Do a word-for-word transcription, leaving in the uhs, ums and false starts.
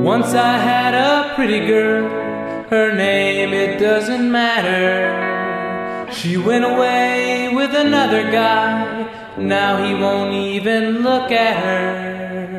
Once I had a pretty girl, her name it doesn't matter. She went away with another guy, now he won't even look at her.